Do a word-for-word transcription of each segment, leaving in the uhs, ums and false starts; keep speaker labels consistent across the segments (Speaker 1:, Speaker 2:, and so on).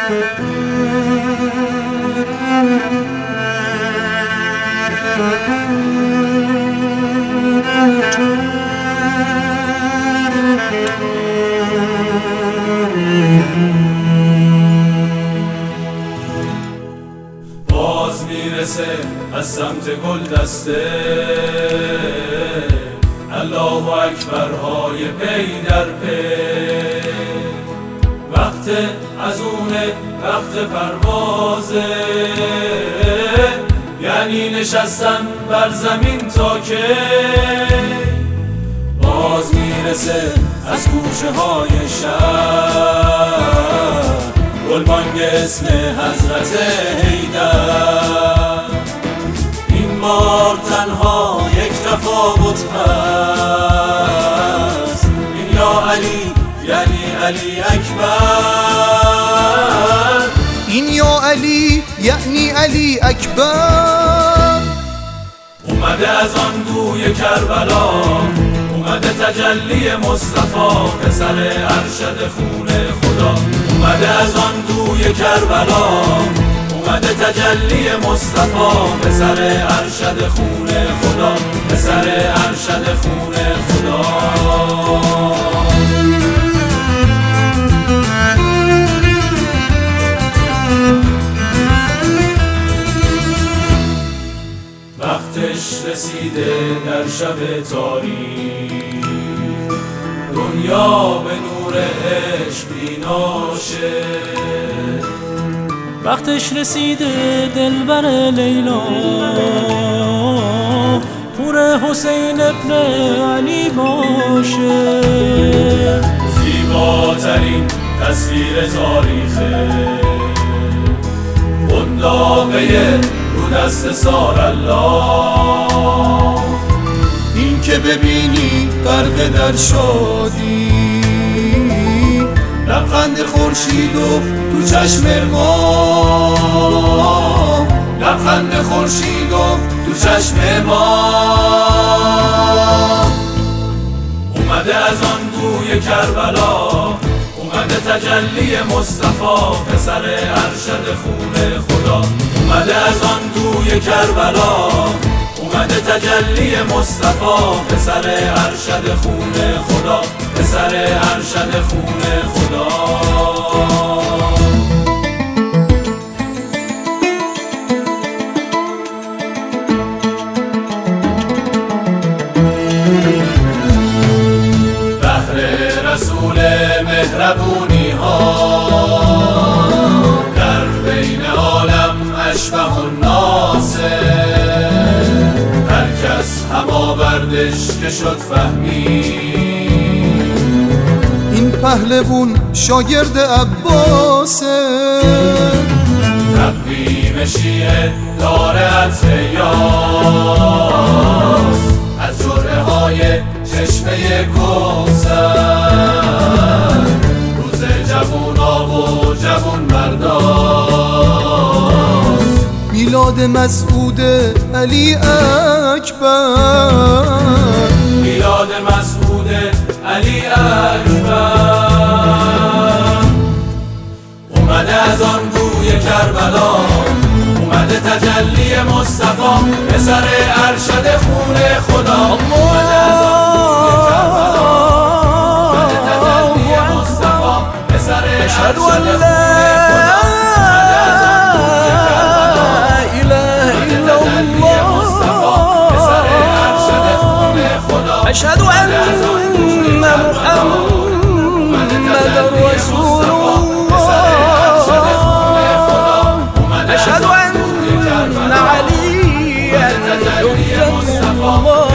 Speaker 1: باز میرسه از سمت گل دسته الله اکبرهای پی در پی. وقت از اونه وقت پروازه، یعنی نشستن بر زمین تا که باز میرسه از کوچه های شهر گلبانگ اسم حضرت حیدر. این بار تنها یک تفاوت هست، این یا علی یعنی علی اکبر.
Speaker 2: این یا علی یعنی علی اکبر.
Speaker 1: اومده از آن گوی کربلا، اومده تجلی مصطفی پسر ارشد خون خدا. اومده از آن گوی کربلا، اومده تجلی مصطفی پسر ارشد خون خدا، پسر ارشد خون خدا. وقتش رسیده در شب تاریک، دنیا به نور عشق بیناشه.
Speaker 3: وقتش رسیده دلبر لیلا، پور حسین ابن علی باشه.
Speaker 1: زیباترین تصویر تاریخه، قنداقه رو دست سار الله.
Speaker 2: این که ببینی غرق در شادی، لبخند خورشید و تو چشم ما،
Speaker 1: لبخند خورشید و تو چشم ما. اومده از آن گوی کربلا، اومده تجلی مصطفی پسر ارشد خون خدا. اومده از آن گوی کربلا، اومده تجلی مصطفی پسر ارشد خون خدا، پسر ارشد خون خدا. بهر رسول مهربونی ها، در بین عالم اشبه الناس. هر کس هماوردش که شد فهمید،
Speaker 2: این پهلوون شاگرد عباسه.
Speaker 1: تقویم شیعه داره اتیاس، از جرعه های چشمه کوثر. روز جوونا و جوون مرداست،
Speaker 2: میلاد مسعود علی اکبر.
Speaker 1: میلاد مسعود علی اکبر. اومده از آن گوی کربلا، اومده تجلی مصطفی پسر ارشد خون خدا. اومده از آن گوی کربلا، اومده تجلی مصطفی پسر ارشد خون خدا.
Speaker 3: أشهد أن محمد رسول الله. أشهد أن عليا حجة الله.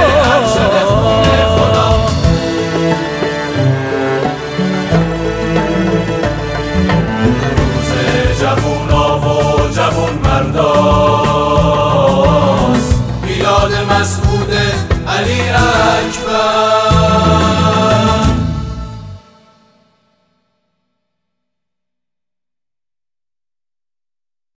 Speaker 1: روز جوونا و جوون مرداست، میلاد مسعود